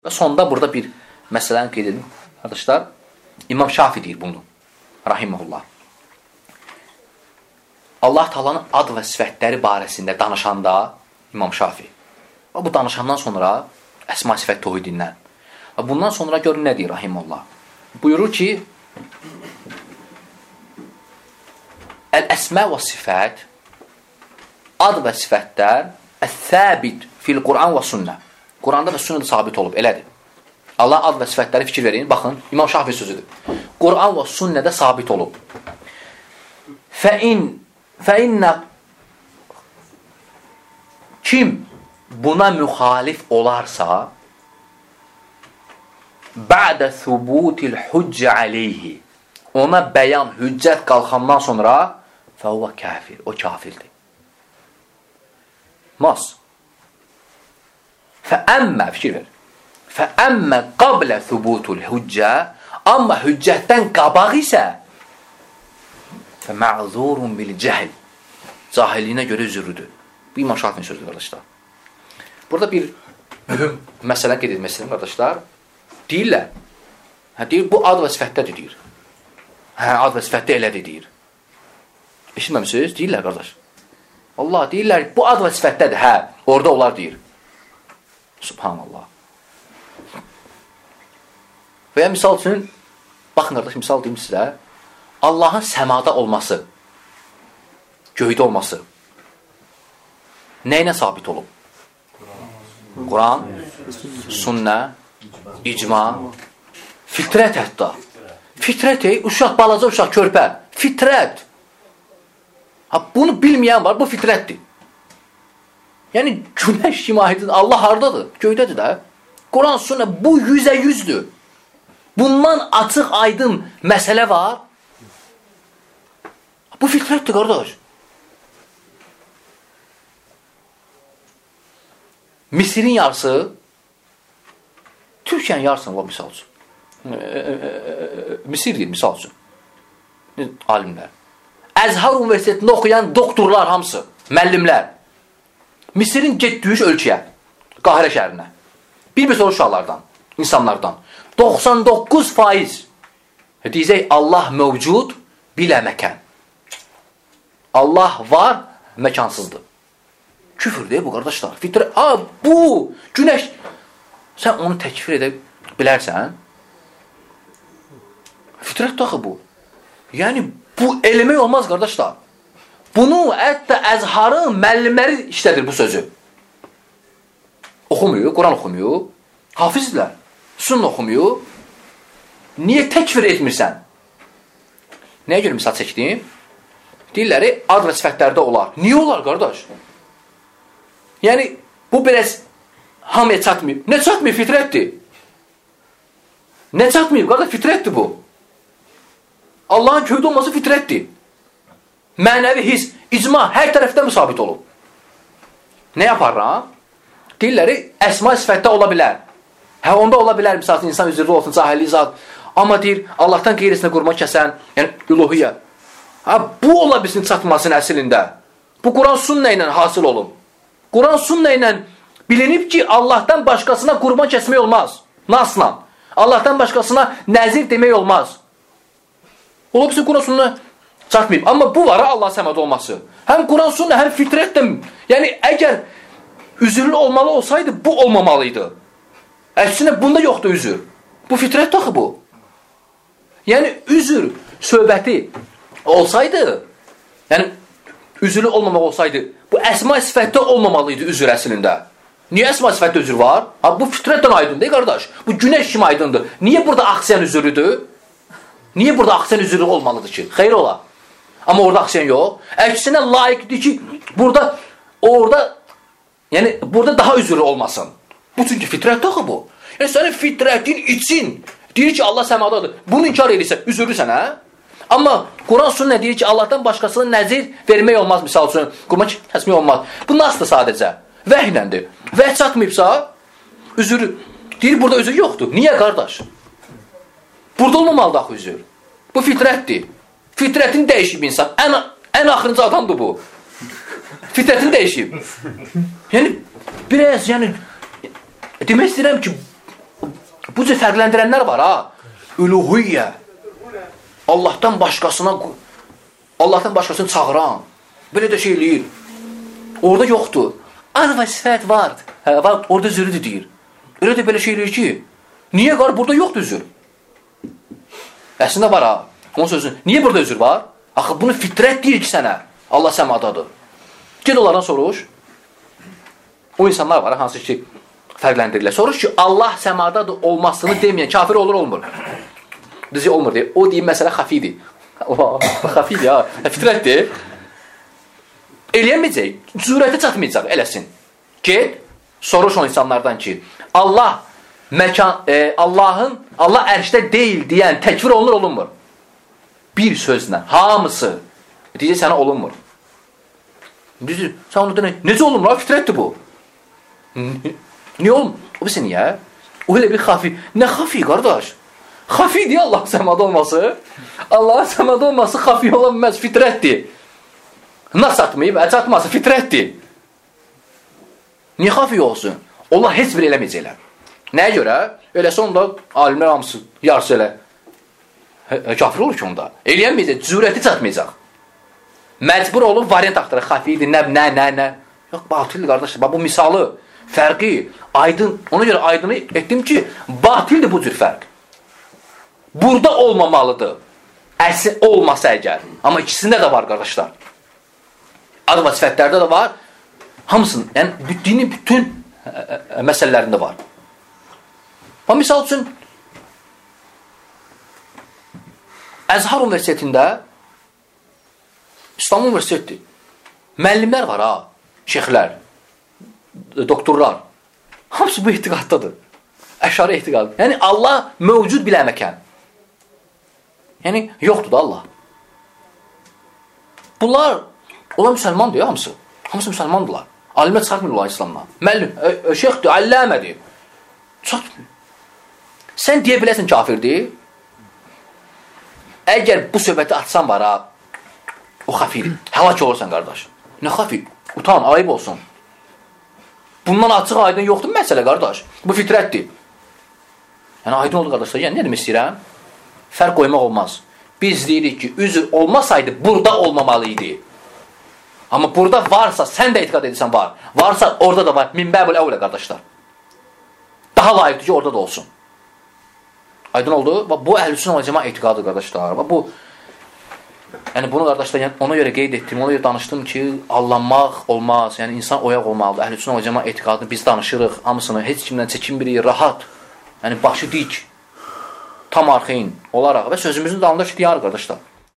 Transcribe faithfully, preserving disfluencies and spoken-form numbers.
Və sonda burada bir məsələni qeyd edin. Qardaşlar, İmam Şafi deyir bunu. Rahiməhullah. Allah Taala'nın ad və sifətləri barəsində danışanda İmam Şafi. Və bu danışandan sonra əsma sifət tövhidindən. Və bundan sonra görün nə deyir Rahiməhullah. Buyurur ki, Əl-əsmə və sifət, ad və sifətlər əs-səbit fil Quran və sünnə. Quranda və sünnədə sabit olub, elədir. Allah ad və sifətləri fikir verin. Baxın, İmam Şafi sözüdür. Quran və sünnədə sabit olub. Fəin, fəinnə kim buna müxalif olarsa, bə'də thubutil hüccə aleyhi, ona bəyan, hüccət qalxandan sonra fəhuva kafir, o kafirdir. Mas. Fəəmmə, fikir ver. Fəəmmə qablə thubutul hüccə, amma hüccətdən qabaq isə fəmə'zurun bil cəhl, cahilliyinə görə üzürüdür. Bu İmam Şafinin sözüdür, qardaşlar. Burada bir mühüm məsələ qeyd etmək istəyirəm, qardaşlar. Deyirlər, hə, deyir, bu ad və sifətdədir, deyir. Hə, ad və sifətdə elədir, deyir. Eşitməmişsiniz? Deyirlər, qardaş. Allah, deyirlər, bu ad və sifətdədir, hə, orada olar, deyir. Subhanallah. Və ya misal üçün, baxın qardaş, misal deyim sizə, Allahın səmada olması, göydə olması nə ilə sabit olub? Quran, sünnə, icma, fitrət hətta. Fitrət, ey, uşaq, balaca uşaq, körpə. Fitrət. Ha, bunu bilməyən var, bu fitrətdir. Yəni, günəş kimi aydın, Allah hardadır? Göydədir də. Quran, sünnə, bu yüzə yüzdür. Bundan açıq, aydın məsələ var. Bu fitrətdir, qardaş. Misirin yarısı, Türkiyənin yarısını var, misal üçün. Misir deyil, misal üçün. Alimlər. Əzhar Universitetində oxuyan doktorlar hamısı, müəllimlər. Misirin getdiyi ölkəyə, Qahirə şəhərinə. Bir-bir soru uşaqlardan, insanlardan. doxsan doqquz faiz deyəcək, Allah mövcud, bilə məkən. Allah var, məkansızdır. Küfür deyil bu, qardaşlar. Fitrə, a, bu, günəş. Sən onu təkfir edə bilərsən. Fitrət daxı bu. Yəni, bu eləmək olmaz, qardaşlar. Bunu, hətta Əzharın müəllimləri işlədir bu sözü. Oxumuyor, Quran oxumuyor. Hafizlər, sünnə oxumuyor. Niyə təkfir etmirsən? Nəyə görə misal çəkdim? Deyirləri, ad və sifətlərdə olar. Niyə olar, qardaş? Yəni, bu biraz hamıya çatmayıb. Nə çatmayıb? Fitrətdir. Nə çatmayıb? Qardaş, fitrətdir bu. Allahın köydə olması fitrətdir. Mənəvi his, icma hər tərəfdən müsabit olub. Nə yaparlar? Deyirləri, əsma sifətdə ola bilər. Hə, onda ola bilər, misal insan üzrdə olsun, cahillik zat. Amma deyir, Allahdan qeyrisinə qurban kəsən, yəni üluhiyyə. Ha, bu ola bilsin çatmasının əslində. Bu Quran sünnə ilə hasıl olub. Quran sünnə ilə bilinib ki, Allahdan başqasına qurban kəsmək olmaz. Nasla. Allahdan başqasına nəzir demək olmaz. Ola bilsin Quran sünnə çatmayıb. Amma bu var, Allah səmədə olması. Həm Quran sünnə, həm fitrətdir. Yəni, əgər üzürlü olmalı olsaydı, bu olmamalıydı. Əksinə, bunda yoxdur üzür. Bu fitrət daxı bu. Yəni, üzür söhbəti olsaydı, yəni, üzürlü olmamaq olsaydı, bu əsma sifətdə olmamalıydı üzür əslində. Niyə əsma sifətdə üzür var? Ha, bu fitrətdən aydındır, qardaş. Bu günəş kimi aydındır. Niyə burada aksiyan üzürüdür? Niyə burada aksiyan üzürü olmalıdır ki? Xeyr ola. Amma orada aksiyan yox. Əksinə layiqdir ki, burada, orada, yəni, burada daha üzürü olmasın. Bu çünki fitrət daxı bu. Yəni, sənin fitrətin için deyir ki, Allah səmadadır. Bunu inkar edirsən, üzürlüsən, hə? Amma Quran sünnə deyir ki, Allahdan başqasına nəzir vermək olmaz, misal üçün. Qurban kəsmək olmaz. Bu nasıldır sadəcə? Vəhləndir. Vəh çatmayıbsa, üzürü. Deyir, burada üzür yoxdur. Niyə, qardaş? Burada olmamalı daxı üzür. Bu fitrətdir. Fitrətin dəyişib insan. Ən, ən axırıncı adamdır bu. Fitrətin dəyişib. Yəni, biraz, yəni, demək istəyirəm ki, Bu cür fərqləndirənlər var ha. Üluhiyyə. Allahdan başqasına Allahdan başqasını çağıran. Belə də şey eləyir. Orada yoxdur. Ar və sifət var. Hə, var, orada zürüdür deyir. Elə də belə şey eləyir ki, niyə qar burada yoxdur üzür? Əslində var ha. Onun sözünü, niyə burada üzür var? Axı bunu fitrət deyir ki sənə. Allah səmadadır. Ged onlardan soruş. O insanlar var, hansı ki fərqləndirirlər. Soruş ki, Allah səmadadır olmasını deməyən kafir olur, olmur. Düzü olmur deyir. O deyir, məsələ xafidir. Xafidir ya. Fitrətdir. Eləyəməyəcək. Zürətə çatmayacaq, eləsin. Ged, soruş o insanlardan ki, Allah məkan, e, Allahın, Allah ərşdə deyil deyən təkvir olunur, olunmur. Bir sözlə, hamısı. Deyəcək, sənə olunmur. Düzdür, sən onu denək, necə olunmur? Fitrətdir bu. Niyə olunmur? O bilsin, niyə? O elə bir xafi. Nə xafi, qardaş? Xafi deyə Allah səmada olması. Allahın səmada olması xafi ola bilməz, fitrətdir. Nas atmayıb, əc atması fitrətdir. Niyə xafi olsun? Allah heç bir eləməyəcəklər. Nəyə görə? Eləsə onda alimlər hamısı yarısı elə kafir olur ki onda. Eləyəməyəcək, cürəti çatmayacaq. Məcbur olub variant axtarır. Xafidir, nə, nə, nə, nə. Yox, batildir qardaşlar. Bu misalı, fərqi, aydın. Ona görə aydını etdim ki, batildir bu cür fərq. Burada olmamalıdır. Əsli olmasa əgər. Amma ikisində də var qardaşlar. Adı və sifətlərdə də var. Hamısının, yəni dinin bütün məsələlərində var. Və misal üçün, Əzhar Universitetində, İslam Universiteti, müəllimlər var ha, şeyxlər, doktorlar. Hamısı bu etiqaddadır. Əşari etiqadı. Yəni Allah mövcud bilə məkən. Yəni yoxdur da Allah. Bunlar, onlar müsəlmandır ya hamısı. Hamısı müsəlmandırlar. Alimlər çıxartmırlar İslamdan. Müəllim, şeyxdir, əlləmədir. Çıxartmır. Sən deyə biləsən kafirdir. Əgər bu söhbəti atsan var ha, o xafidir. Həlak olursan qardaş. Nə xafi? Utan, ayıb olsun. Bundan açıq aydın yoxdur məsələ qardaş. Bu fitrətdir. Yəni aydın oldu qardaşlar. Yəni nə demək istəyirəm? Fərq qoymaq olmaz. Biz deyirik ki, üzr olmasaydı burada olmamalıydı. Amma burada varsa, sən də etiqad edirsən var. Varsa orada da var. Minbəbül əvlə qardaşlar. Daha layiqdir ki orada da olsun. Aydın oldu. Bu əhl-i-sünnə və cəmaət etiqadı qardaşlar. Bu yəni bunu qardaşlar yəni, ona görə qeyd etdim, ona görə danışdım ki, allanmaq olmaz. Yəni insan oyaq olmalıdır. Əhl-i-sünnə və cəmaət etiqadını biz danışırıq. Hamısını heç kimdən çəkinmirik, rahat. Yəni başı dik. Tam arxeyin olaraq və sözümüzün dalında işləyər qardaşlar.